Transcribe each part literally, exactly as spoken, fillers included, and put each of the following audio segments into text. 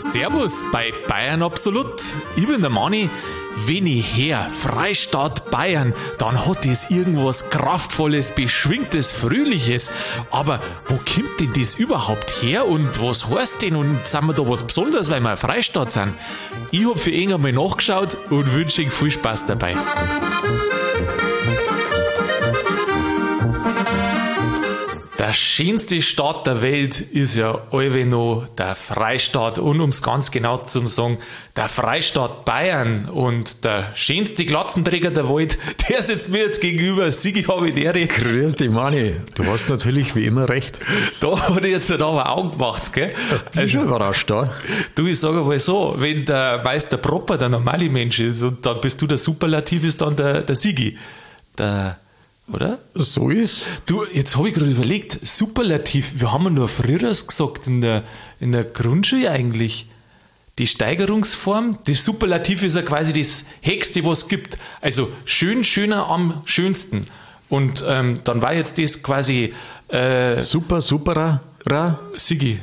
Servus bei Bayern Absolut. Ich bin der Mani. Wenn ich her, Freistaat Bayern, dann hat das irgendwas Kraftvolles, Beschwingtes, Fröhliches. Aber wo kommt denn das überhaupt her und was heißt denn und sind wir da was Besonderes, weil wir ein Freistaat sind? Ich hab für ihn einmal nachgeschaut und wünsche Ihnen viel Spaß dabei. Der schönste Staat der Welt ist ja allweil noch der Freistaat und um es ganz genau zu sagen, der Freistaat Bayern und der schönste Glatzenträger der Welt, der sitzt mir jetzt gegenüber, Sigi Havidere. Grüß dich, Manni. Du hast natürlich wie immer recht. Da hat er jetzt halt aber Augen gemacht, gell? Ich bin schon überrascht da. Du, ich sage mal so, wenn der Meister Propper der normale Mensch ist und dann bist du der Superlativ, ist dann der, der Sigi. Der Oder? So ist. Du, jetzt habe ich gerade überlegt, Superlativ, wir haben ja nur früher gesagt in der, in der Grundschule eigentlich. Die Steigerungsform, das Superlativ ist ja quasi das Höchste, was es gibt. Also schön, schöner, am schönsten. Und ähm, dann war jetzt das quasi äh, Super, superer, ra. Sigi.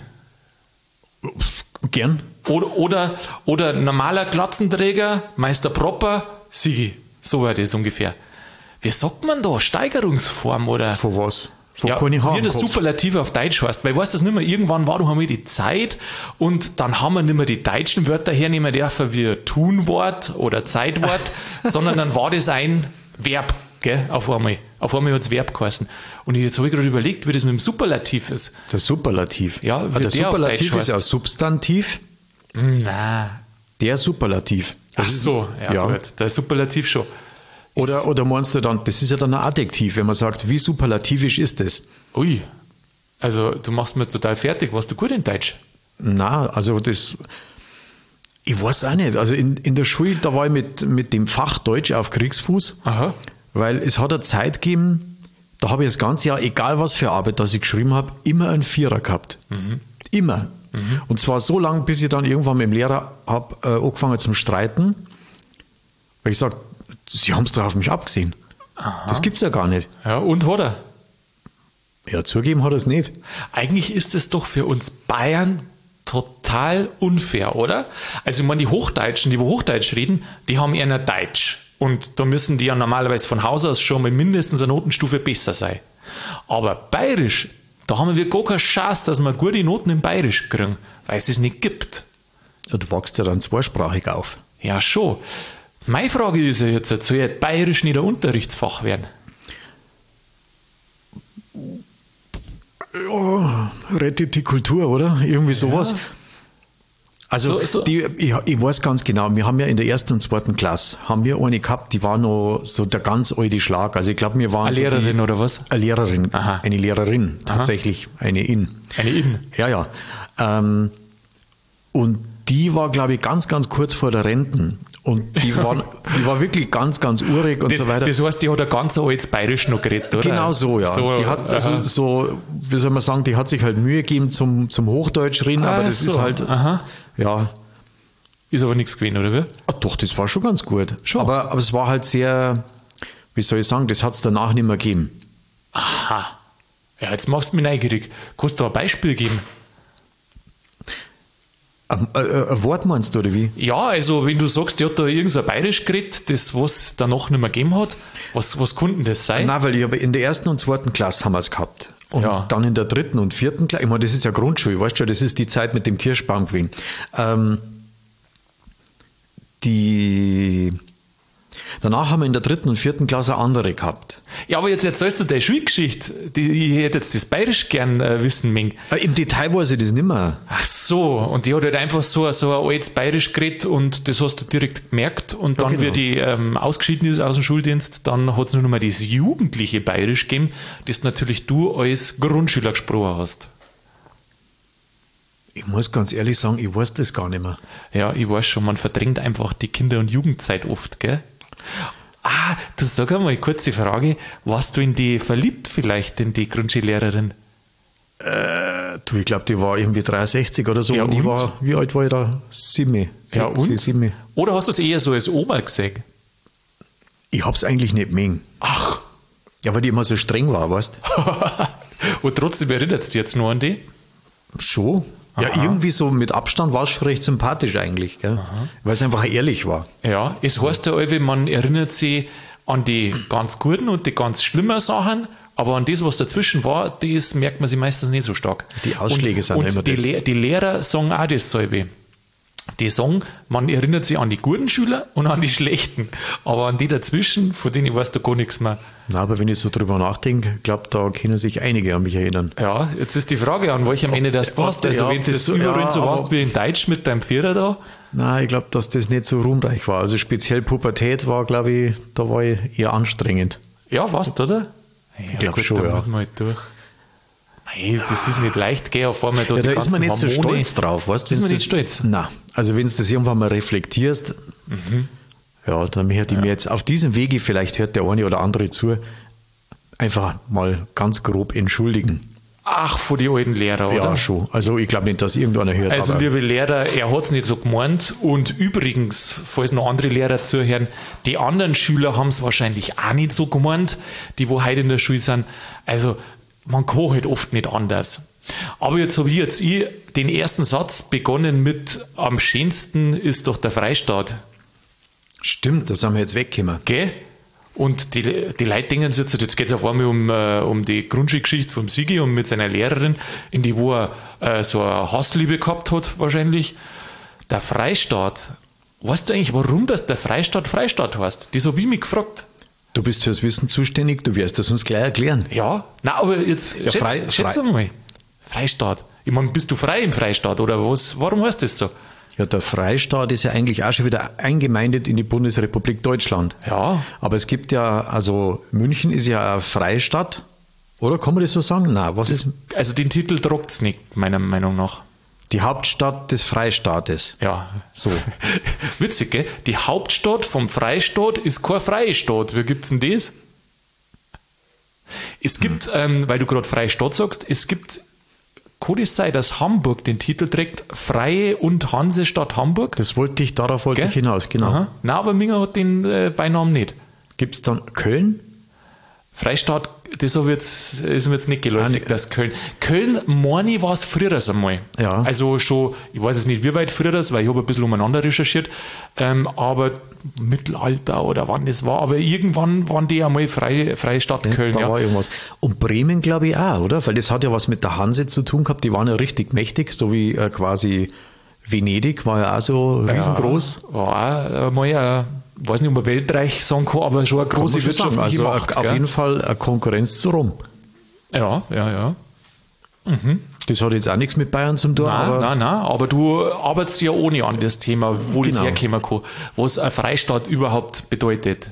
Gern. Oder, oder, oder normaler Glatzenträger, Meister Propper, Sigi. So war das ungefähr. Wie sagt man da? Steigerungsform oder? Von was? Von Ja, keine Haare wie im das Kopf. Superlativ auf Deutsch heißt. Weil weißt du das nicht mehr, irgendwann war doch einmal die Zeit und dann haben wir nicht mehr die deutschen Wörter hernehmen dürfen wie Tunwort oder Zeitwort, sondern dann war das ein Verb, gell, auf einmal. Auf einmal hat es Verb geheißen. Und jetzt habe ich gerade überlegt, wie das mit dem Superlativ ist. Der Superlativ. Ja, Ah, wie der der auf Superlativ Deutsch ist ja heißt. Substantiv. Nein. Der Superlativ. Ach so, ja, Ja. gut. Der Superlativ schon. Oder, oder meinst du dann, das ist ja dann ein Adjektiv, wenn man sagt, wie superlativisch ist das? Ui. Also, du machst mir total fertig. Warst du gut in Deutsch? Na, also das, ich weiß auch nicht. Also in, in der Schule, da war ich mit, mit dem Fach Deutsch auf Kriegsfuß, Aha. weil es hat eine Zeit gegeben, da habe ich das ganze Jahr, egal was für Arbeit, das ich geschrieben habe, immer einen Vierer gehabt. Mhm. Immer. Mhm. Und zwar so lange, bis ich dann irgendwann mit dem Lehrer habe äh, angefangen zum Streiten, weil ich sage, Sie haben es doch auf mich abgesehen. Aha. Das gibt's ja gar nicht. Ja, und hat er? Ja, zugeben hat er es nicht. Eigentlich ist es doch für uns Bayern total unfair, oder? Also ich meine, die Hochdeutschen, die wo Hochdeutsch reden, die haben eher Deutsch. Und da müssen die ja normalerweise von Haus aus schon mal mindestens eine Notenstufe besser sein. Aber Bayerisch, da haben wir gar keine Chance, dass wir gute Noten in Bayerisch kriegen, weil es es nicht gibt. Ja, du wachst ja dann zweisprachig auf. Ja, schon. Meine Frage ist ja jetzt, soll ja Bayerisch nicht ein Unterrichtsfach werden? Ja, rettet die Kultur, oder? Irgendwie sowas. Ja. Also, So- so- Die, ich, ich weiß ganz genau, wir haben ja in der ersten und zweiten Klasse, haben wir eine gehabt, die war noch so der ganz alte Schlag. Also ich glaube, wir waren Eine so Lehrerin die, oder was? Eine Lehrerin, Aha. eine Lehrerin, tatsächlich, eine in. Eine In. Ja, ja. Ähm, und die war, glaube ich, ganz, ganz kurz vor der Renten. Und die, waren, die war wirklich ganz, ganz urig und Das, so weiter. das heißt, die hat ein ganz altes Bayerisch noch geredet, oder? Genau so, ja. So, die hat, also aha. so, wie soll man sagen, die hat sich halt Mühe gegeben zum, zum Hochdeutsch reden, aber Ah, das so. ist halt, Aha. ja, Ist aber nichts gewesen, oder wie? ah, doch, das war schon ganz gut. Schon. Aber, aber es war halt sehr, wie soll ich sagen, das hat es danach nicht mehr gegeben. Aha. Ja, jetzt machst du mich neugierig. Kannst du ein Beispiel geben? Ein, ein, ein Wort meinst du, oder wie? Ja, also wenn du sagst, die hat da irgendein Bayerisch geredet, das was danach nicht mehr gegeben hat, was, was konnte denn das sein? Nein, weil ich habe in der ersten und zweiten Klasse haben wir es gehabt. Und Ja. dann in der dritten und vierten Klasse, ich meine, das ist ja Grundschule, weißt du schon, das ist die Zeit mit dem Kirschbaum gewesen. Ähm, die, danach haben wir in der dritten und vierten Klasse andere gehabt. Ja, aber jetzt erzählst du deine Schulgeschichte. Die, ich hätte jetzt das Bayerisch gern äh, wissen mögen. Äh, Im Detail weiß ich das nicht mehr. Ach so, und die hat halt einfach so, so ein altes Bayerisch geredet und das hast du direkt gemerkt. Und dann, genau. wie die ähm, ausgeschieden ist aus dem Schuldienst, dann hat es nur noch mal das jugendliche Bayerisch gegeben, das natürlich du als Grundschüler gesprochen hast. Ich muss ganz ehrlich sagen, ich weiß das gar nicht mehr. Ja, ich weiß schon, man verdrängt einfach die Kinder- und Jugendzeit oft, gell? Ah, du sag einmal, kurze Frage, warst du in die verliebt vielleicht, in die Grundschullehrerin? Äh, du, ich glaube, die war irgendwie dreiundsechzig oder so. Ja, und ich und? war, wie alt war ich da? Sieben. Ja, Sie- und? Sieben. Oder hast du es eher so als Oma gesehen? Ich hab's eigentlich nicht mögen. Ach, Ja, weil die immer so streng war, weißt und trotzdem erinnert es dich jetzt nur an die? du? Schon. Ja, Aha. irgendwie so mit Abstand war es schon recht sympathisch eigentlich, gell? Weil es einfach ehrlich war. Ja, es heißt ja alle, man erinnert sich an die ganz guten und die ganz schlimmen Sachen, aber an das, was dazwischen war, das merkt man sich meistens nicht so stark. Die Ausschläge und, sind und immer die, das. Le die Lehrer sagen auch dasselbe. Die sagen, man erinnert sich an die guten Schüler und an die schlechten, aber an die dazwischen, von denen weißt du gar nichts mehr. Na, aber wenn ich so drüber nachdenke, glaube da können sich einige an mich erinnern. Ja, jetzt ist die Frage, an welchem Ende das ob- warst. Also ja, wenn ob du das das so- überall ja, so aber- warst wie in Deutsch mit deinem Vierer da, Nein, ich glaube, dass das nicht so ruhmreich war. Also speziell Pubertät war, glaube ich, da war ich eher anstrengend. ja, warst du, oder? Ich glaub schon, da ja. muss man halt durch. Nein, das ist nicht leicht, geh auf einmal da Ja, die da ist man ganzen nicht so Hormone- stolz drauf, weißt du? Ist man wenn's nicht das- stolz? Nein, also wenn du das irgendwann mal reflektierst, ja, dann hätte ich mir jetzt auf diesem Wege, vielleicht hört der eine oder andere zu, einfach mal ganz grob entschuldigen. Ach, von die alten Lehrer, oder? Ja, schon. Also ich glaube nicht, dass irgendeiner hört. Also, aber liebe Lehrer, er hat es nicht so gemeint. Und übrigens, falls noch andere Lehrer zuhören, die anderen Schüler haben es wahrscheinlich auch nicht so gemeint, die wo heute in der Schule sind. Also, man kann halt oft nicht anders. Aber jetzt habe ich jetzt ich den ersten Satz begonnen mit: Am schönsten ist doch der Freistaat. stimmt, das haben wir jetzt weggekommen. Gell? Und die, die Leute denken sich jetzt, jetzt geht es auf einmal um, äh, um die Grundschulgeschichte vom Sigi und mit seiner Lehrerin, in die wo er äh, so eine Hassliebe gehabt hat, wahrscheinlich. Der Freistaat. Weißt du eigentlich, warum das der Freistaat Freistaat heißt? Das habe ich mich gefragt. Du bist fürs Wissen zuständig, du wirst das uns gleich erklären. Ja, na, aber jetzt Ja, schätz, frei- schätz frei- mal. Freistaat. Ich meine, bist du frei im Freistaat oder was? Warum heißt das so? Ja, der Freistaat ist ja eigentlich auch schon wieder eingemeindet in die Bundesrepublik Deutschland. Ja. Aber es gibt ja, also München ist ja eine Freistadt, oder? Kann man das so sagen? Nein, was ist Also den Titel tragt es nicht, meiner Meinung nach. die Hauptstadt des Freistaates? Ja, So. witzig, gell? Die Hauptstadt vom Freistaat ist kein Freistaat. Wie gibt's denn das? Es gibt, ähm, weil du gerade Freistaat sagst, es gibt, kann es sein, dass Hamburg den Titel trägt, Freie und Hansestadt Hamburg? Das wollte ich, darauf wollte Gell? ich hinaus, genau. Aha. Nein, aber Minger hat den äh, Beinamen nicht. Gibt es dann Köln? Freistaat, das hab ich jetzt, ist mir jetzt nicht geläufig, Ah, dass Köln. Köln, meine war es früher einmal. Ja. Also schon, ich weiß jetzt nicht, wie weit früher das, weil ich habe ein bisschen umeinander recherchiert, ähm, aber Mittelalter oder wann das war, aber irgendwann waren die einmal frei, Freistaat Köln. Da Ja. war irgendwas. Und Bremen, glaube ich, auch, oder? Weil das hat ja was mit der Hanse zu tun gehabt. Die waren ja richtig mächtig, so wie äh, quasi Venedig war ja auch so riesengroß. Ja, war auch einmal, äh, weiß nicht, ob man Weltreich sagen kann, aber schon eine Kann man große schon sagen. wirtschaftliche Also Macht. auf gell? jeden Fall eine Konkurrenz zu Rom. Ja, ja, ja. Das hat jetzt auch nichts mit Bayern zu tun, Nein, aber nein, nein, aber du arbeitest ja ohne an das Thema, wo das Genau. herkommen kann, was ein Freistaat überhaupt bedeutet.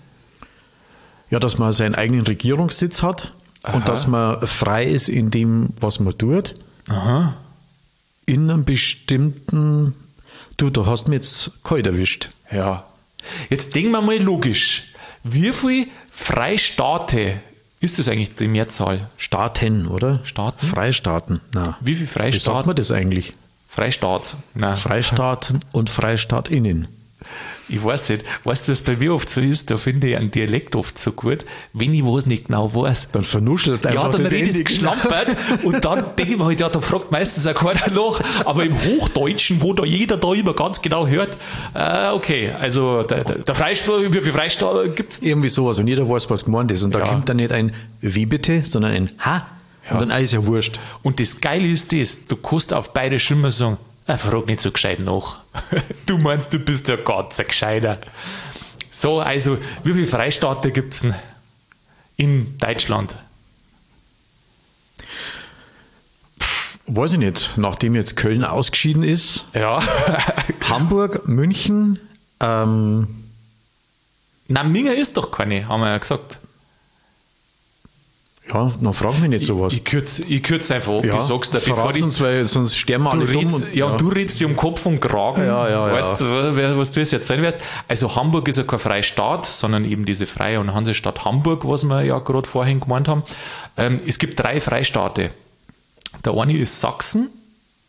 ja, dass man seinen eigenen Regierungssitz hat Aha. und dass man frei ist in dem, was man tut. Aha. In einem bestimmten, du, da hast mich jetzt kalt erwischt. Ja. Jetzt denken wir mal logisch. Wie viele Freistaate ist das eigentlich die Mehrzahl? Staaten, oder? Staaten? Freistaaten. Na, Wie viele wie sagt Freistaat? man das eigentlich? Freistaat. Nein, Freistaaten und Freistaatinnen. ich weiß nicht. Weißt du, was bei mir oft so ist? Da finde ich einen Dialekt oft so gut, wenn ich was nicht genau weiß. Dann vernuschelst du einfach Ja, dann das rede ich Ende. geschlampert und dann denke ich mir halt, ja, da fragt meistens auch keiner nach, aber im Hochdeutschen, wo da jeder da immer ganz genau hört, äh, okay, also der, der, der Freistaat, wie viel Freistaat gibt es? Irgendwie sowas und jeder weiß, was gemeint ist. Und da Ja. kommt dann nicht ein Wie bitte, sondern ein Ha. Ja. Und dann ist ja wurscht. Und das Geile ist das, du kannst auf beide Schimmer sagen, ah, frag nicht so gescheit nach. Du meinst, du bist ja ganz ein Gescheiter. So, also, wie viele Freistaate gibt es denn in Deutschland? Weiß ich nicht, nachdem jetzt Köln ausgeschieden ist, Ja. Hamburg, München, ähm, Na, Minger ist doch keine, haben wir ja gesagt. ja, dann frag mich nicht sowas. Ich kürze ich kürz einfach ab, ja, ich sag's dir, bevor verrat's ich, uns, weil sonst sterben wir du alle dumm. redst, Und, ja, und du redest dir um Kopf und Kragen, Ja, ja, ja. weißt du, wer- was du jetzt erzählen wirst. Also Hamburg ist ja kein Freistaat, sondern eben diese Freie und Hansestadt Hamburg, was wir ja gerade vorhin gemeint haben. Ähm, es gibt drei Freistaate. Der eine ist Sachsen.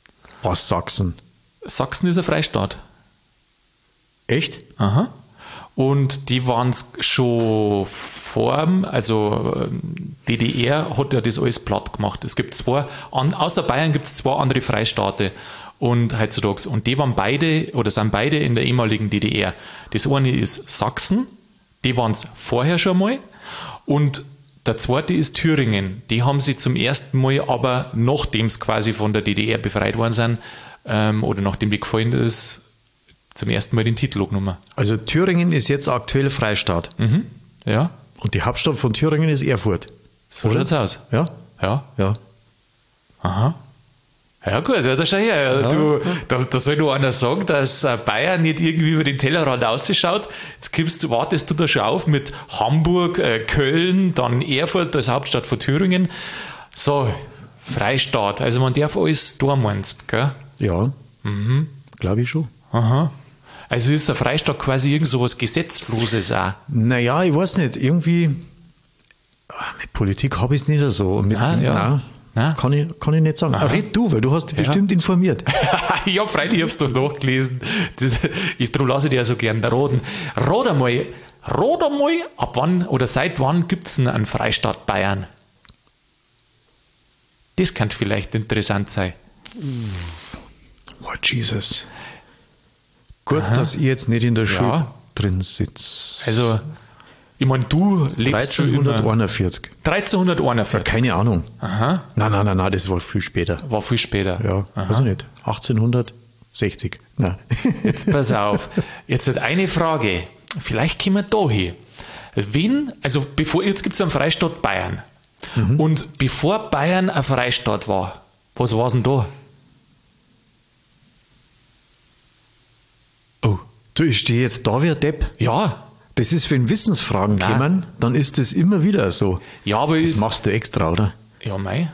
Was Sachsen? Sachsen ist ein Freistaat. Echt? Aha. und die waren schon vor, also D D R hat ja das alles platt gemacht. Es gibt zwei, außer Bayern gibt es zwei andere Freistaate und heutzutage. Und die waren beide oder sind beide in der ehemaligen D D R. Das eine ist Sachsen, die waren es vorher schon mal. Und der zweite ist Thüringen. Die haben sie zum ersten Mal, aber nachdem es quasi von der D D R befreit worden sind, ähm, oder nachdem die gefallen ist, zum ersten Mal den Titel genommen. Also Thüringen ist jetzt aktuell Freistaat. Mhm. Ja. Und die Hauptstadt von Thüringen ist Erfurt. So schaut's aus. Ja? Ja. Ja. Aha. Ja gut, ja, da schau her. Ja. Du, da, da soll nur einer sagen, dass Bayern nicht irgendwie über den Tellerrand ausschaut. Jetzt kommst, du, wartest du da schon auf mit Hamburg, äh, Köln, dann Erfurt als Hauptstadt von Thüringen. So, Freistaat. Also man darf alles da meinst, gell? Ja, mhm. Glaube ich schon. Aha. Also ist der Freistaat quasi irgend so was Gesetzloses auch? Naja, ich weiß nicht. Irgendwie, mit Politik habe ich es nicht so. Mit, ah, ja. Nein. Nein? Kann, ich, kann ich nicht sagen. Aha. Red du, weil du hast dich ja. bestimmt informiert. Ja, freilich, ich habe es doch nachgelesen. Ich, darum lasse ich dir ja so gern raten. Rat einmal, rat einmal, ab wann oder seit wann gibt es einen Freistaat Bayern? Das könnte vielleicht interessant sein. Oh, Jesus. Gut, Aha. dass ich jetzt nicht in der Schule ja. drin sitze. Also, ich meine, du lebst dreizehnhunderteinundvierzig. schon dreizehnhunderteinundvierzig? Ja, keine Ahnung. Aha. Nein, nein, nein, nein, das war viel später. War viel später? Ja, Aha. weiß ich nicht. achtzehnhundertsechzig. Nein. Jetzt pass auf. Jetzt hat eine Frage. Vielleicht kommen wir da hin. Wenn, also bevor, jetzt gibt es einen Freistaat Bayern. Mhm. Und bevor Bayern ein Freistaat war, was war es denn da? Oh. Du, ich stehe jetzt da wie ein Depp. Ja. Das ist, wenn Wissensfragen Nein. kommen, dann ist das immer wieder so. Ja, aber das ist, machst du extra, oder? Ja, mei.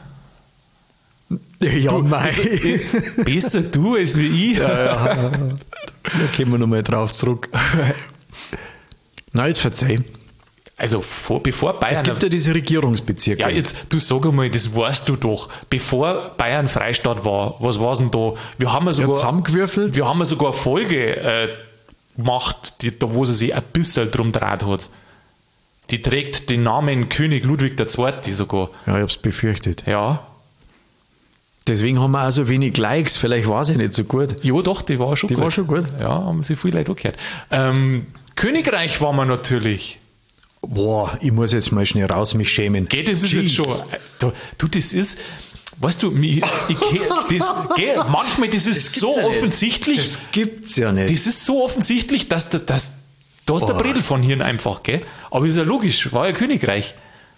Ja, du, mei. Also, besser du als wie ich. Ja, ja. Da kommen wir nochmal drauf zurück. Nein, jetzt verzeih. Also vor, bevor Bayern... Es gibt ja diese Regierungsbezirke. Ja, jetzt, du sag einmal, das weißt du doch. Bevor Bayern Freistaat war, was war denn da? Wir haben ja sogar... Ja, zusammengewürfelt. Wir haben ja sogar eine Folge äh, gemacht, die, da wo sie sich ein bisschen drum dreht hat. Die trägt den Namen König Ludwig der Zweite sogar. Ja, ich hab's befürchtet. Ja. Deswegen haben wir auch so wenig Likes. Vielleicht war sie nicht so gut. Ja, doch, die war schon die gut. Die war schon gut. Ja, haben sich viele Leute angehört. Ähm, Königreich waren wir natürlich... Boah, ich muss jetzt mal schnell raus, mich schämen. Geht, das ist Jeez. Jetzt schon. Du, du, das ist, weißt du, ich, ich, das, geh, manchmal, das ist das so ja offensichtlich. Das gibt's ja nicht. Das ist so offensichtlich, dass, dass da ist der Bredel von Hirn einfach, gell? Aber ist ja logisch, war ja Königreich.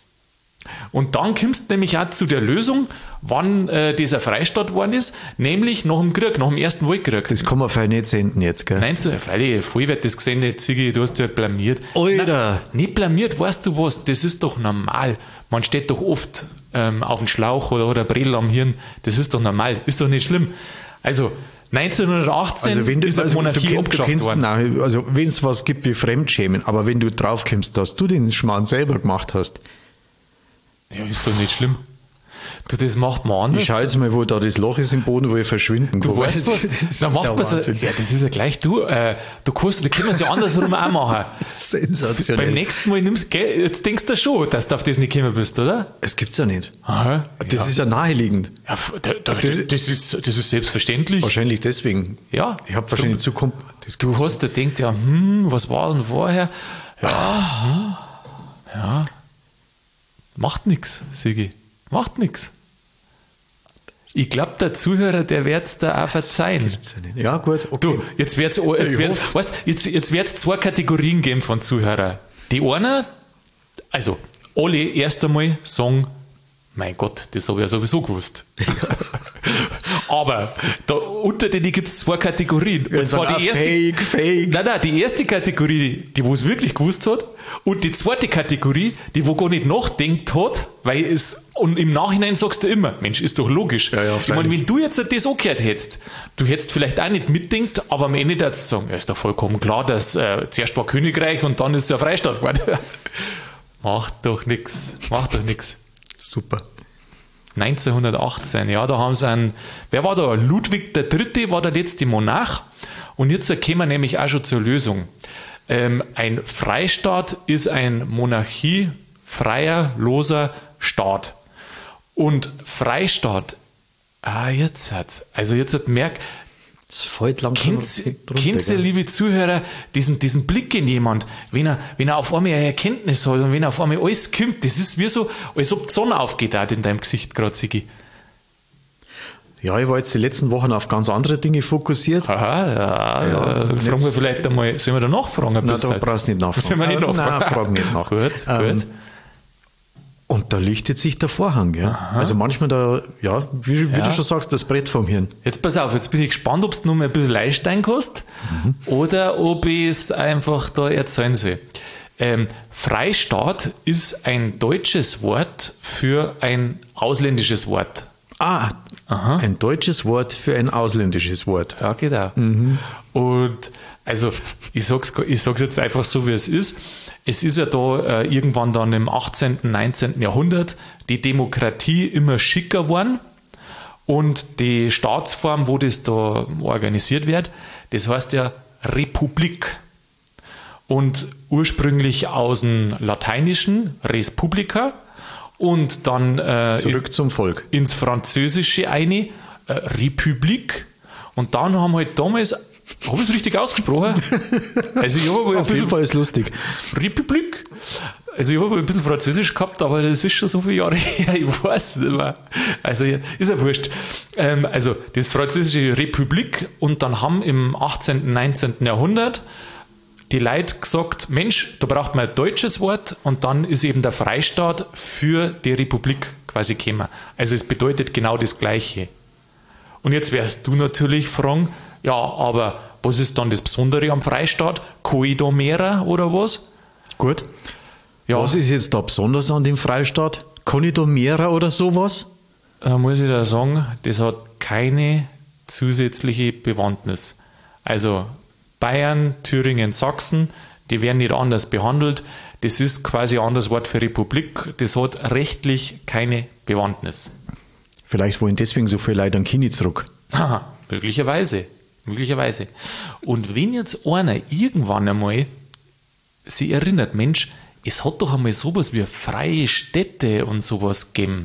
Und dann kommst du nämlich auch zu der Lösung, wann äh, dieser Freistaat geworden ist, nämlich nach dem Krieg, nach dem Ersten Weltkrieg. Das kann man vielleicht nicht senden jetzt, gell? Nein, so, freilich, voll wird das gesehen, nicht, Ziggy, du hast ja blamiert. Alter! Nein, nicht blamiert, weißt du was, das ist doch normal. Man steht doch oft ähm, auf dem Schlauch oder, oder Bredel am Hirn, das ist doch normal, ist doch nicht schlimm. Also, neunzehnhundertachtzehn also wenn du, ist eine also Monarchie du, abgeschafft du kennst, worden. Nein, also wenn es was gibt wie Fremdschämen, aber wenn du drauf kommst, dass du den Schmarrn selber gemacht hast, ja, ist doch nicht schlimm. Du, das macht man anders. Ich schau jetzt mal, wo da das Loch ist im Boden, wo ich verschwinden kann. Du weißt was? Dann macht man so, ja, das ist ja gleich du. Äh, du kannst, wir können es ja andersrum auch machen. Sensationell. Beim nächsten Mal nimmst gell, jetzt denkst du schon, dass du auf das nicht gekommen bist, oder? Das gibt's ja nicht. Aha, das ja. ist ja naheliegend. Ja, da, da, das, das, ist, das ist selbstverständlich. Wahrscheinlich deswegen. Ja. Ich habe wahrscheinlich zu kom- Du hast dir gedacht, ja, hm, was war denn vorher? Ja, hm, ja. Macht nichts, Sigi. Macht nichts. Ich glaube, der Zuhörer, der wird es da auch verzeihen. Ja, gut. Okay. Du, jetzt wird es jetzt wird, jetzt, jetzt wird's zwei Kategorien geben von Zuhörern. Die eine, also alle erst einmal sagen, mein Gott, das habe ich ja sowieso gewusst. Aber da, unter denen gibt es zwei Kategorien. Und zwar die erste, Fake, Fake. Nein, nein, die erste Kategorie, die wo es wirklich gewusst hat, und die zweite Kategorie, die wo gar nicht nachdenkt hat, weil es, und im Nachhinein sagst du immer, Mensch, ist doch logisch. Ja, ja, ich meine, wenn du jetzt das angehört hättest, du hättest vielleicht auch nicht mitdenkt, aber am Ende darfst du sagen, ja, ist doch vollkommen klar, dass äh, zuerst war Königreich und dann ist es ja Freistaat geworden. Macht doch nichts, macht doch nichts. Super. neunzehnhundertachtzehn, ja, da haben sie einen, wer war da? Ludwig der Dritte war der letzte Monarch, und jetzt kommen wir nämlich auch schon zur Lösung. Ähm, ein Freistaat ist ein monarchiefreier, loser Staat. Und Freistaat, ah, jetzt hat's, also jetzt hat merk, das fällt langsam kennt ihr, liebe Zuhörer, diesen, diesen Blick in jemand, wenn er, wenn er auf einmal eine Erkenntnis hat und wenn er auf einmal alles kommt, das ist wie so, als ob die Sonne aufgeht auch in deinem Gesicht gerade, Sigi. Ja, ich war jetzt die letzten Wochen auf ganz andere Dinge fokussiert. Aha, ja, ja. Äh, fragen wir vielleicht einmal, sollen wir da nachfragen? Nein, da brauchst du nicht nachfragen. Sollen wir nicht nachfragen? Nein, fragen nicht nach. Gut, ähm, gut. Und da lichtet sich der Vorhang. Gell? Also manchmal da, ja, wie, wie Ja. du schon sagst, das Brett vom Hirn. Jetzt pass auf, jetzt bin ich gespannt, ob du noch mal ein bisschen Leistein hast mhm. oder ob ich es einfach da erzählen soll. Ähm, Freistaat ist ein deutsches Wort für ein ausländisches Wort. Ah, Aha. ein deutsches Wort für ein ausländisches Wort. Ja, genau. Mhm. Und also ich sag's, ich sag's jetzt einfach so, wie es ist. Es ist ja da äh, irgendwann dann im achtzehnten, neunzehnten Jahrhundert die Demokratie immer schicker geworden und die Staatsform, wo das da organisiert wird, das heißt ja Republik. Und ursprünglich aus dem Lateinischen Res Publica und dann äh, Zurück zum Volk. ins Französische eine äh, Republik. Und dann haben halt damals, habe ich es richtig ausgesprochen? Also ich habe Auf jeden Fall ist lustig. Republik. Also ich habe ein bisschen Französisch gehabt, aber das ist schon so viele Jahre her, ich weiß nicht mehr. Also ist ja wurscht. Ähm, also das französische Republik und dann haben im achtzehnten, neunzehnten Jahrhundert die Leute gesagt, Mensch, da braucht man ein deutsches Wort und dann ist eben der Freistaat für die Republik quasi gekommen. Also es bedeutet genau das Gleiche. Und jetzt wirst du natürlich fragen, ja, aber was ist dann das Besondere am Freistaat? Coidomera oder was? Gut. Ja, Was ist jetzt da besonders an dem Freistaat? Conidomera oder sowas? äh, muss ich da sagen, das hat keine zusätzliche Bewandtnis. Also Bayern, Thüringen, Sachsen, die werden nicht anders behandelt. Das ist quasi ein anderes Wort für Republik. Das hat rechtlich keine Bewandtnis. Vielleicht wollen deswegen so viele Leute an Kini zurück. Haha, möglicherweise. Möglicherweise. Und wenn jetzt einer irgendwann einmal sich erinnert, Mensch, es hat doch einmal sowas wie freie Städte und sowas gegeben,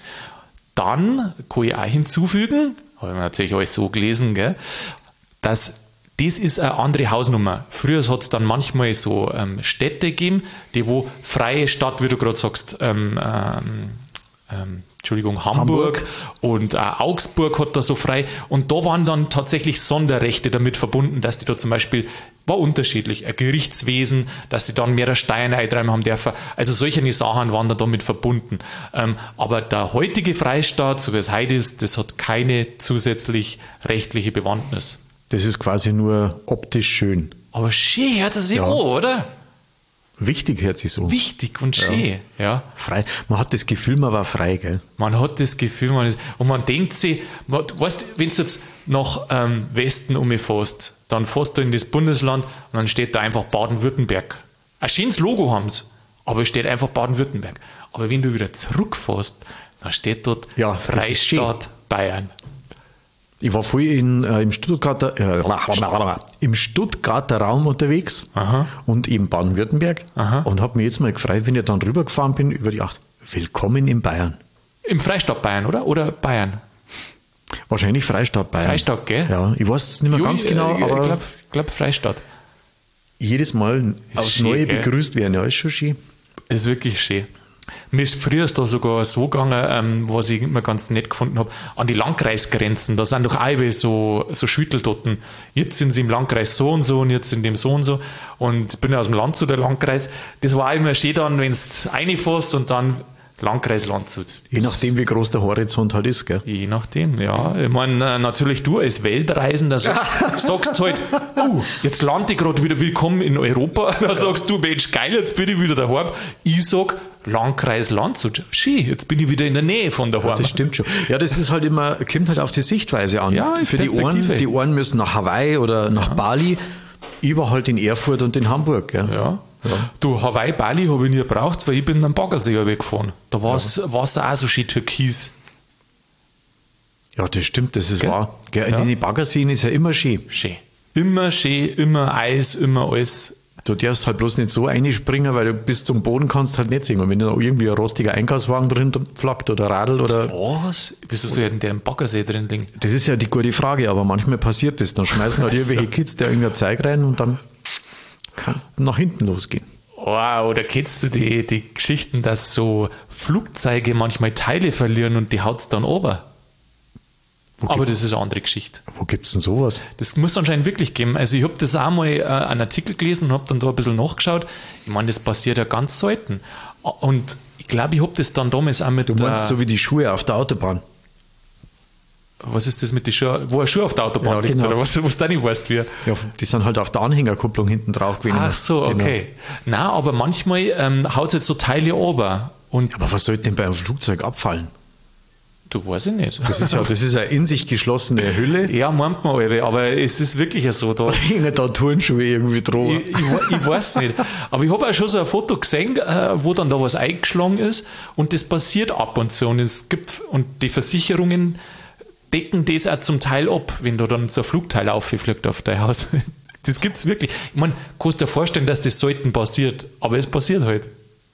dann kann ich auch hinzufügen, habe ich natürlich alles so gelesen, gell, dass das ist eine andere Hausnummer. Früher hat es dann manchmal so ähm, Städte gegeben, die wo freie Stadt, wie du gerade sagst, ähm, ähm, ähm, Entschuldigung, Hamburg, Hamburg und äh, Augsburg hat da so frei. Und da waren dann tatsächlich Sonderrechte damit verbunden, dass die da zum Beispiel, war unterschiedlich, ein Gerichtswesen, dass sie dann mehrere Steine eintreiben haben dürfen. Also solche Sachen waren da damit verbunden. Ähm, aber der heutige Freistaat, so wie es heute ist, das hat keine zusätzlich rechtliche Bewandtnis. Das ist quasi nur optisch schön. Aber schön hört es sich Ja. an, oder? Wichtig hört sich so. Wichtig und schön, ja. Frei. Man hat das Gefühl, man war frei, gell? Man hat das Gefühl, man ist, und man denkt sich, man, weißt, wenn du jetzt nach ähm, Westen umfährst, dann fährst du in das Bundesland und dann steht da einfach Baden-Württemberg. Ein schönes Logo haben sie, aber es steht einfach Baden-Württemberg. Aber wenn du wieder zurückfährst, dann steht dort Ja, das ist schön. Freistaat Bayern. Ich war vorher in, äh, im, Stuttgarter, äh, im Stuttgarter Raum unterwegs Aha. und eben Baden-Württemberg Aha. und habe mich jetzt mal gefreut, wenn ich dann rübergefahren bin, über die Acht. Willkommen in Bayern. Im Freistaat Bayern, oder? Oder Bayern? Wahrscheinlich Freistaat Bayern. Freistaat, gell? Ja, ich weiß es nicht mehr Jo, ganz genau, äh, aber Ich glaube glaub Freistaat. jedes Mal Ist aufs schön, Neue gell? begrüßt werden, ja, ist schon schön. Das ist wirklich schön. Mir ist früher ist da sogar so gegangen, ähm, was ich immer ganz nett gefunden habe, an die Landkreisgrenzen. Da sind doch alle so, so Schütteltoten. Jetzt sind sie im Landkreis so und so und jetzt in dem so und so. Und ich bin ja aus dem Landshut, der Landkreis. Das war auch immer schön dann, wenn du reinfährst und dann Landkreis Landshut. Je nachdem, wie groß der Horizont halt ist, gell? Je nachdem, ja. Ich meine, natürlich du als Weltreisender sagst, sagst halt, oh, jetzt lande ich gerade wieder willkommen in Europa. Da sagst du, Mensch, geil, jetzt bin ich wieder daheim. Ich sag, Landkreis Landshut. Schön, jetzt bin ich wieder in der Nähe von daheim. Ja, das stimmt schon. Ja, das ist halt immer, kommt halt auf die Sichtweise an. Ja, ist Für die Ohren, Perspektive. die Ohren müssen nach Hawaii oder nach Bali. Ich war halt in Erfurt und in Hamburg, gell? Ja. Du, Hawaii, Bali habe ich nie gebraucht, weil ich bin am Baggersee weggefahren. Da war es auch so schön türkis. Ja, das stimmt, das ist Gell? wahr. Gell, Ja. Die Baggerseen ist ja immer schön. Schön. Immer schön, immer Eis, immer alles. Du darfst halt bloß nicht so einspringen, weil du bis zum Boden kannst halt nicht sehen. Und wenn da irgendwie ein rostiger Einkaufswagen drin flackt oder Radl oder... Was? Wieso soll denn der im Baggersee drin liegen? Das ist ja die gute Frage, aber manchmal passiert das. Dann schmeißen halt irgendwelche Kids da irgendein Zeug rein und dann kann nach hinten losgehen. Wow, oder kennst du die, die Geschichten, dass so Flugzeuge manchmal Teile verlieren und die haut's dann runter? Aber das ist eine andere Geschichte. Wo gibt's denn sowas? Das muss anscheinend wirklich geben. Also ich habe das auch mal äh, einen Artikel gelesen und habe dann da ein bisschen nachgeschaut. Ich meine, das passiert ja ganz selten. Und ich glaube, ich habe das dann damals auch mit... Du meinst äh, so wie die Schuhe auf der Autobahn? Was ist das mit den Schuhen? Wo ein Schuh auf der Autobahn Ja, liegt, genau. oder was, was du nicht weißt, wie? Ja, die sind halt auf der Anhängerkupplung hinten drauf gewesen. Ach so, okay. Nein, aber manchmal ähm, haut es jetzt so Teile runter. Und Aber was sollte denn bei einem Flugzeug abfallen? du weiß ich nicht. Das ist ja das ist eine in sich geschlossene Hülle. Ja, meint man alle, aber es ist wirklich so. Da, Da hängen da Turnschuhe irgendwie dran. ich, ich, ich weiß nicht. Aber ich habe auch schon so ein Foto gesehen, äh, wo dann da was eingeschlagen ist und das passiert ab und zu. Und es gibt, und die Versicherungen decken das auch zum Teil ab, wenn da dann so ein Flugteil auffliegt auf dein Haus. Das gibt's wirklich. Ich meine, kannst dir vorstellen, dass das selten passiert, aber es passiert halt.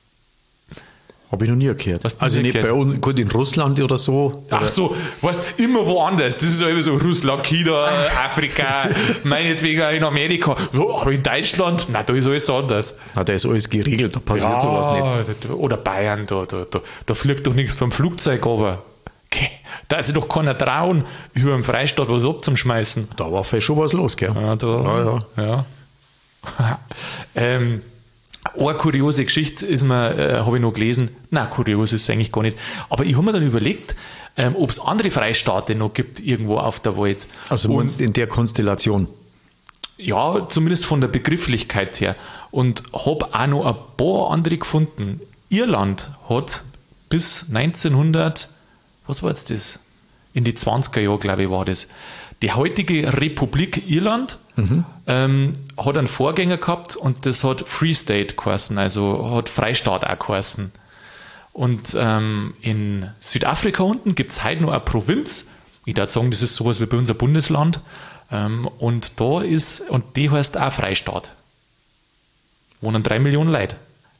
Habe ich noch nie gehört. Hast du Also nie nicht gehört? bei uns, gut in Russland oder so. Ach so, weißt immer woanders. Das ist ja immer so Russland, China, Afrika, meinetwegen auch in Amerika. Ja, aber in Deutschland, na, da ist alles anders. Na, da ist alles geregelt, da passiert sowas nicht. Oder Bayern, da, da, da, da fliegt doch nichts vom Flugzeug runter. Okay. Da ist sich doch keiner trauen, über dem Freistaat was abzuschmeißen. Da war vielleicht schon was los, gell? Ja, da, Ja, ja. ja. ähm, eine kuriose Geschichte ist mir, äh, habe ich noch gelesen. Nein, kurios ist es eigentlich gar nicht. Aber ich habe mir dann überlegt, ähm, ob es andere Freistaate noch gibt, irgendwo auf der Welt. Also Und- meinst du in der Konstellation? Ja, zumindest von der Begrifflichkeit her. Und habe auch noch ein paar andere gefunden. Irland hat bis neunzehnhundert, was war jetzt das? In die zwanziger Jahre, glaube ich, war das. Die heutige Republik Irland ähm, hat einen Vorgänger gehabt und das hat Free State geheißen, also hat Freistaat auch geheißen. Und ähm, in Südafrika unten gibt es heute noch eine Provinz. Ich würde sagen, das ist sowas wie bei unser Bundesland. Ähm, und da ist, und die heißt auch Freistaat. Wohnen drei Millionen Leute.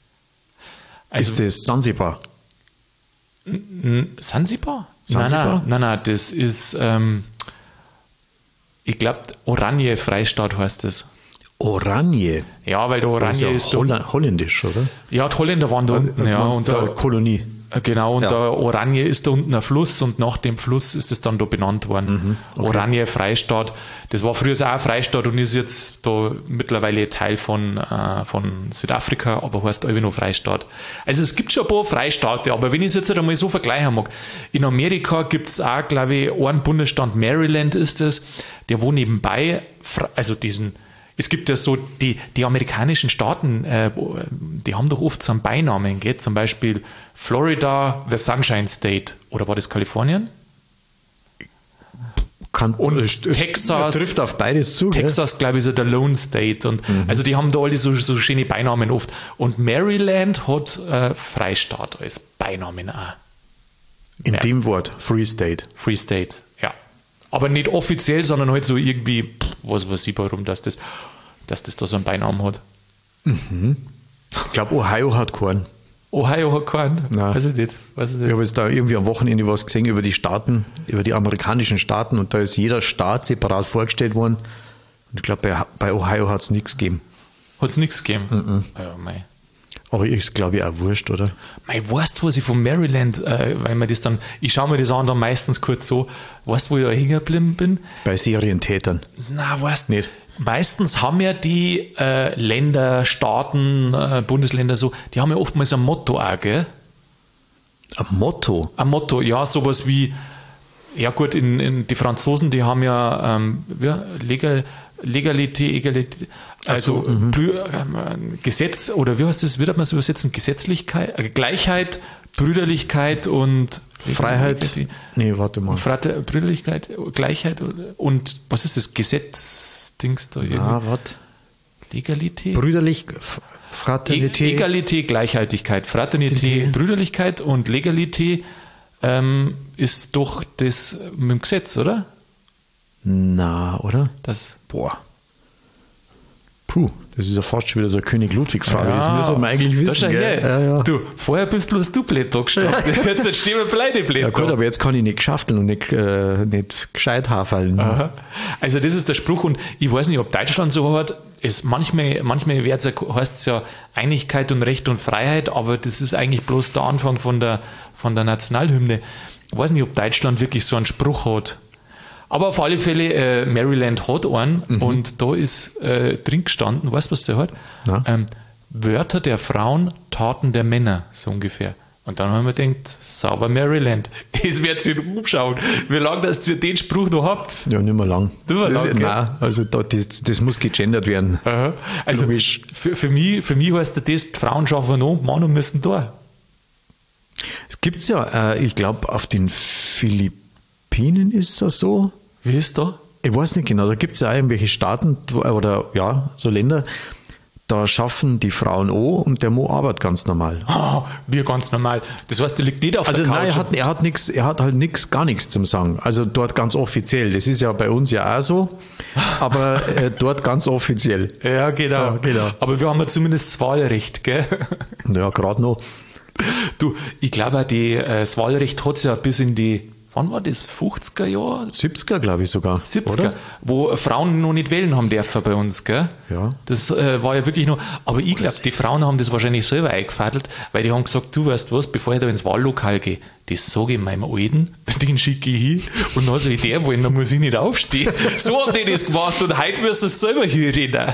Ist das Sansibar? Sansibar? Sansibar? Nein, nein, nein, nein, das ist, ähm, ich glaube, Oranje Freistaat heißt das. Oranje. Ja, weil der Das ist Oranje ja ist, da, Holla- holländisch, oder? ja, die Holländer waren da unten, ja, Meinst und du da, eine Kolonie. genau, und Ja. der Oranje ist da unten ein Fluss und nach dem Fluss ist es dann da benannt worden. Oranje Freistaat, das war früher auch ein Freistaat und ist jetzt da mittlerweile Teil von, äh, von Südafrika, aber heißt einfach nur Freistaat. Also es gibt schon ein paar Freistaate, aber wenn ich es jetzt einmal so vergleichen mag, in Amerika gibt es auch, glaube ich, einen Bundesstaat, Maryland ist es, der wo nebenbei, fre- also diesen, es gibt ja so, die, die amerikanischen Staaten, äh, wo- die haben doch oft so einen Beinamen, gell? Zum Beispiel Florida, the Sunshine State, oder war das Kalifornien? Kann, Und es- es Texas- trifft auf beides zu. gell? Texas, glaube ich, ist ja der Lone State. Und also die haben da alle so, so schöne Beinamen oft. Und Maryland hat äh, Freistaat als Beinamen auch. In Ja. dem Wort, Free State. Free State, ja. Aber nicht offiziell, sondern halt so irgendwie, pff, was weiß ich, warum dass das, dass das da so einen Beinamen hat. Ich glaube, Ohio hat keinen. Ohio hat keinen. Nein. Weiß ich nicht. Weiß ich Ich nicht. habe jetzt da irgendwie am Wochenende was gesehen über die Staaten, über die amerikanischen Staaten und da ist jeder Staat separat vorgestellt worden. Und ich glaube, bei, bei Ohio hat es nichts gegeben. Hat es nichts gegeben. Ja, mei. Aber ist, glaube ich, auch wurscht, oder? Mei, weißt du, was ich von Maryland, äh, weil man das dann, ich schaue mir das an, dann meistens kurz so, weißt du, wo ich da hängen geblieben bin? Bei Serientätern. Na, weißt Nicht. Meistens haben ja die äh, Länder, Staaten, äh, Bundesländer so, die haben ja oftmals ein Motto auch, gell? Ein Motto. Ein Motto, ja, sowas wie, ja gut, in, in die Franzosen, die haben ja, ähm, ja Legal, Legalität, Egalität, also so, mhm. Blü- ähm, Gesetz, oder wie heißt das, wird man es übersetzen? Gesetzlichkeit, äh, Gleichheit, Brüderlichkeit und Freiheit. Legalität. Nee, warte mal. Frater, Brüderlichkeit, Gleichheit und was ist das? Gesetzdings da irgendwie? Ah, was? Legalität? Brüderlich, F- E- Fraternität. Egalität, Gleichhaltigkeit, Fraternität, Tität. Brüderlichkeit und Legalität ähm, ist doch das mit dem Gesetz, oder? Na, oder? Das, Boah. Puh, das ist ja fast schon wieder so eine König-Ludwig-Frage. Ja, das müssen wir eigentlich da wissen. schau her. Ja, ja. Du, vorher bist bloß du blöd da gestanden. Jetzt stehen wir beide blöd Ja gut, da. aber jetzt kann ich nicht geschafteln und nicht, äh, nicht gescheit haferln. Aha. Also das ist der Spruch und ich weiß nicht, ob Deutschland so hat. Es, manchmal manchmal heißt es ja Einigkeit und Recht und Freiheit, aber das ist eigentlich bloß der Anfang von der, von der Nationalhymne. Ich weiß nicht, ob Deutschland wirklich so einen Spruch hat. Aber auf alle Fälle, äh, Maryland hat einen mhm. und da ist äh, drin gestanden, weißt du, was der hat? Ähm, Wörter der Frauen, Taten der Männer, so ungefähr. Und dann haben wir gedacht, sauber Maryland. Jetzt werdet ihr umschauen, wie lange dass ihr den Spruch noch habt. Ja, nicht mehr lang. Nicht mehr lang, das, nein, also da, das, das muss gegendert werden. Aha. Also für, für, mich, für mich heißt das, die Frauen schaffen noch, Männer müssen da. Es gibt ja, äh, ich glaube, auf den Philippinen ist das so. Wie ist da? Ich weiß nicht genau, da gibt es ja auch irgendwelche Staaten oder ja, so Länder, da schaffen die Frauen auch und der Mo arbeitet ganz normal. Oh, wie ganz normal. Das heißt, der liegt nicht auf also der Couch. Nein, er hat, er hat nix, er hat halt nichts, gar nichts zum Sagen. Also dort ganz offiziell. Das ist ja bei uns ja auch so, aber äh, dort ganz offiziell. Ja, genau. Ja, genau. Aber wir haben ja zumindest das Wahlrecht, gell? Ja, gerade noch. Du, ich glaube, die, äh, das Wahlrecht hat es ja bis in die, wann war das? fünfziger Jahre? siebziger, glaube ich sogar. siebziger, oder? Wo Frauen noch nicht wählen haben dürfen bei uns, gell? Ja. Das äh, war ja wirklich noch, aber ich glaube, die Frauen haben das wahrscheinlich selber eingefadelt, weil die haben gesagt, du weißt was, bevor ich da ins Wahllokal gehe, das sage ich meinem Alten, den schicke ich hin und dann soll ich der wollen, dann muss ich nicht aufstehen. So haben die das gemacht und heute müssen sie es selber hier reden.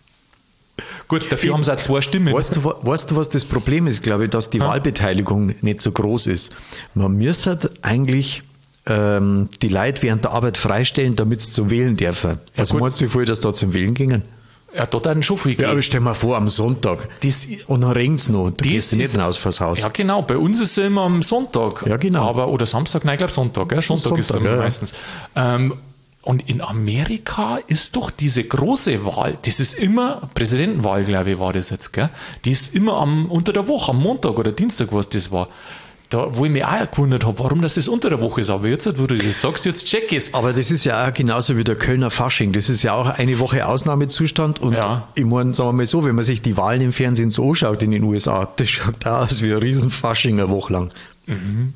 Gut, dafür ich, haben sie auch zwei Stimmen. Weißt du, weißt du, was das Problem ist, glaube ich, dass die ja. Wahlbeteiligung nicht so groß ist. Man müsste eigentlich ähm, die Leute während der Arbeit freistellen, damit sie zum Wählen dürfen. Ja, also gut. Meinst du, wie viel das da zum Wählen gingen? Ja, da hat schon viel gegeben. Ja, aber stell mal vor, am Sonntag. Das, und dann regnet es noch. Du gehst nicht raus fürs Haus. Ja, genau. Bei uns ist es immer am Sonntag. Ja, genau. Aber, oder Samstag, nein, ich glaube Sonntag. Gell? Sonntag, Sonntag ist es ja. meistens. Ähm, Und in Amerika ist doch diese große Wahl, das ist immer, Präsidentenwahl, glaube ich, war das jetzt, gell? Die ist immer am, unter der Woche, am Montag oder Dienstag, was das war. Da, wo ich mich auch gewundert habe, warum das, das unter der Woche ist. Aber jetzt, wo du das sagst, jetzt check es. Aber das ist ja auch genauso wie der Kölner Fasching. Das ist ja auch eine Woche Ausnahmezustand. Und ja. ich meine, sagen wir mal so, wenn man sich die Wahlen im Fernsehen so anschaut in den U S A, das schaut da aus wie ein Riesenfasching eine Woche lang. Mhm.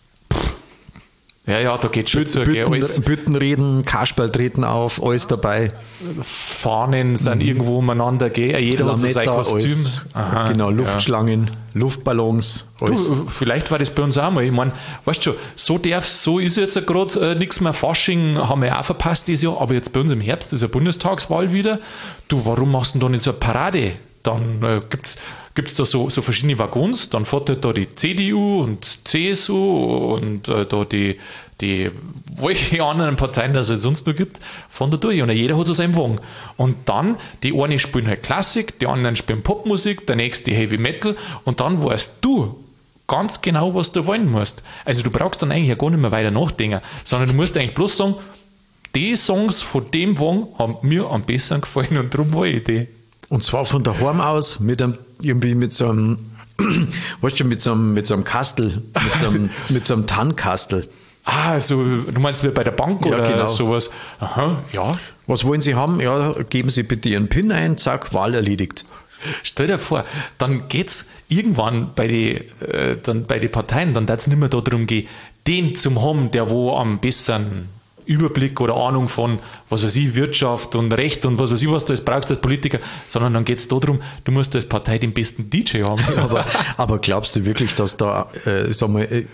Ja, ja, da geht schon zu. Bütten, Büttenreden, Kasperl treten auf, alles dabei. Fahnen sind mhm. irgendwo umeinander, gell? Jeder Lametta, hat so sein Kostüm. Aha, genau, Luftschlangen, ja. Luftballons. Alles. Du, vielleicht war das bei uns auch mal. Ich meine, weißt du schon, so darf so ist jetzt gerade äh, nichts mehr. Fasching haben wir auch verpasst dieses Jahr, aber jetzt bei uns im Herbst ist eine Bundestagswahl wieder. Du, warum machst du denn da nicht so eine Parade? Dann äh, gibt es Gibt es da so, so verschiedene Waggons, dann fährt halt da die C D U und C S U und äh, da die, die welche anderen Parteien das es sonst noch gibt, fahren da durch und jeder hat so seinen Wagen. Und dann, die einen spielen halt Klassik, die anderen spielen Popmusik, der nächste Heavy Metal und dann weißt du ganz genau, was du wollen musst. Also du brauchst dann eigentlich ja gar nicht mehr weiter nachdenken, sondern du musst eigentlich bloß sagen, die Songs von dem Wagen haben mir am besten gefallen und darum war ich die. Und zwar von daheim aus, mit einem, irgendwie mit so einem, weißt du, mit so einem, mit so einem Kastel, mit so einem, mit so einem Tannkastel. Ah, also du meinst wie bei der Bank ja, oder genau. sowas? Aha, ja. Was wollen Sie haben? Ja, geben Sie bitte Ihren PIN ein, zack, Wahl erledigt. Stell dir vor, dann geht es irgendwann bei den äh, dann bei die Parteien, dann darf es nicht mehr darum gehen, den zum haben, der wo am besten Überblick oder Ahnung von, was weiß ich, Wirtschaft und Recht und was weiß ich, was du jetzt brauchst als Politiker, sondern dann geht es darum, du musst als Partei den besten D J haben. aber, aber glaubst du wirklich, dass da, äh, sag mal, äh,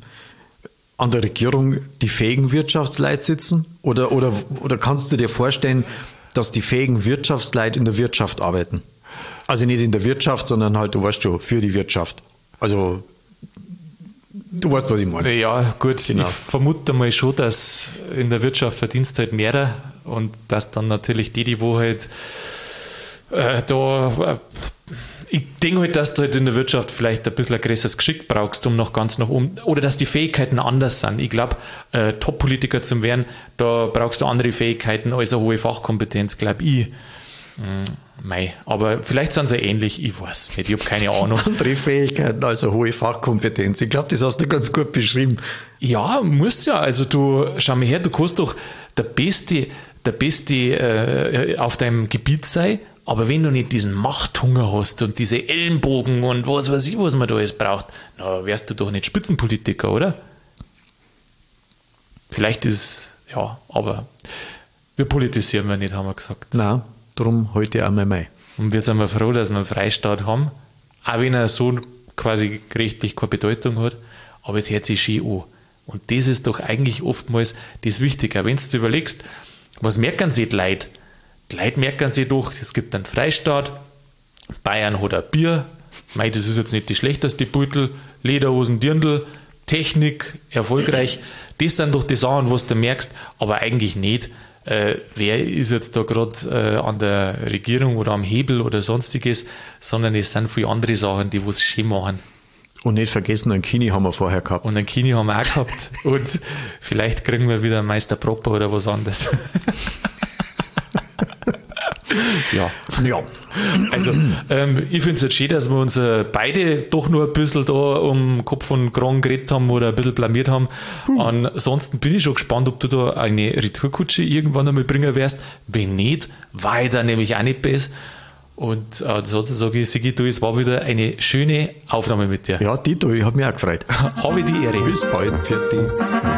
an der Regierung die fähigen Wirtschaftsleute sitzen? Oder, oder, oder kannst du dir vorstellen, dass die fähigen Wirtschaftsleute in der Wirtschaft arbeiten? Also nicht in der Wirtschaft, sondern halt, du weißt schon, für die Wirtschaft. Also du weißt, was ich meine. Ja, gut, genau. Ich vermute mal schon, dass in der Wirtschaft verdienst halt mehr und dass dann natürlich die, die wo halt äh, da, äh, ich denke halt, dass du halt in der Wirtschaft vielleicht ein bisschen ein größeres Geschick brauchst, um noch ganz nach oben, oder dass die Fähigkeiten anders sind. Ich glaube, äh, Top-Politiker zu werden, da brauchst du andere Fähigkeiten als eine hohe Fachkompetenz, glaube ich. Mei, aber vielleicht sind sie ähnlich, ich weiß nicht, ich habe keine Ahnung. Andere Fähigkeiten, also hohe Fachkompetenz. Ich glaube, das hast du ganz gut beschrieben. Ja, musst ja. Also du, schau mal her, du kannst doch der Beste, der Beste äh, auf deinem Gebiet sein Aber wenn du nicht diesen Machthunger hast und diese Ellenbogen und was weiß ich, was man da alles braucht, na, wärst du doch nicht Spitzenpolitiker, oder? Vielleicht ist, ja, aber wir politisieren wir nicht, haben wir gesagt. Nein, darum heute einmal Mai. Und wir sind mal froh, dass wir einen Freistaat haben, auch wenn er so quasi rechtlich keine Bedeutung hat, aber es hört sich schön an. Und das ist doch eigentlich oftmals das Wichtige. Wenn du überlegst, was merken sich die Leute? Die Leute merken sich doch, es gibt einen Freistaat, Bayern hat ein Bier, mei, das ist jetzt nicht die schlechteste Beutel, Lederhosen, Dirndl, Technik, erfolgreich. Das sind doch die Sachen, was du merkst, aber eigentlich nicht. Äh, wer ist jetzt da gerade äh, an der Regierung oder am Hebel oder sonstiges, sondern es sind viele andere Sachen, die was schön machen. Und nicht vergessen, einen Kini haben wir vorher gehabt. Und einen Kini haben wir auch gehabt. Und vielleicht kriegen wir wieder einen Meister Propper oder was anderes. Ja. Ja. Also, ähm, ich finde es jetzt schön, dass wir uns äh, beide doch nur ein bisschen da um Kopf und Kragen geredet haben oder ein bisschen blamiert haben. Hm. Ansonsten bin ich schon gespannt, ob du da eine Retourkutsche irgendwann einmal bringen wirst. Wenn nicht, war ich da nämlich auch nicht besser. Und äh, ansonsten sage ich, Sigi, du, es war wieder eine schöne Aufnahme mit dir. Ja, Tito, ich habe mich auch gefreut. Habe die Ehre. Bis bald. Fertig.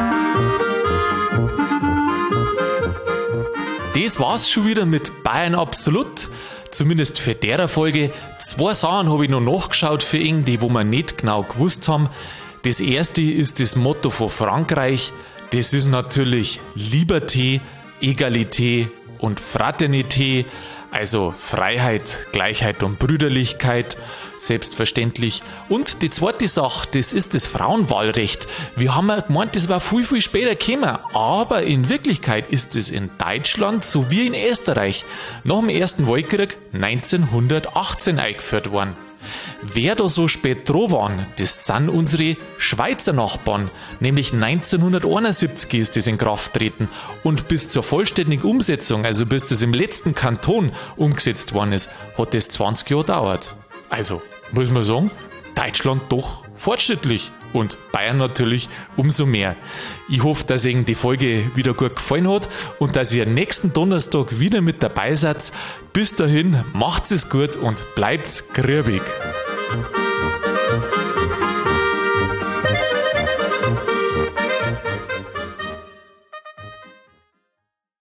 Das war's schon wieder mit Bayern Absolut. Zumindest für der Folge. Zwei Sachen habe ich noch nachgeschaut für ihn, die wo wir nicht genau gewusst haben. Das erste ist das Motto von Frankreich. Das ist natürlich Liberté, Egalité und Fraternité. Also Freiheit, Gleichheit und Brüderlichkeit, selbstverständlich. Und die zweite Sache, das ist das Frauenwahlrecht. Wir haben ja gemeint, das war viel, viel später gekommen. Aber in Wirklichkeit ist es in Deutschland sowie in Österreich nach dem Ersten Weltkrieg neunzehnhundertachtzehn eingeführt worden. Wer da so spät dran waren, das sind unsere Schweizer Nachbarn. Nämlich neunzehnhunderteinundsiebzig ist das in Kraft treten. Und bis zur vollständigen Umsetzung, also bis das im letzten Kanton umgesetzt worden ist, hat das zwanzig Jahre gedauert. Also, muss man sagen, Deutschland doch fortschrittlich und Bayern natürlich umso mehr. Ich hoffe, dass Ihnen die Folge wieder gut gefallen hat und dass ihr nächsten Donnerstag wieder mit dabei seid. Bis dahin, macht's es gut und bleibt grübig.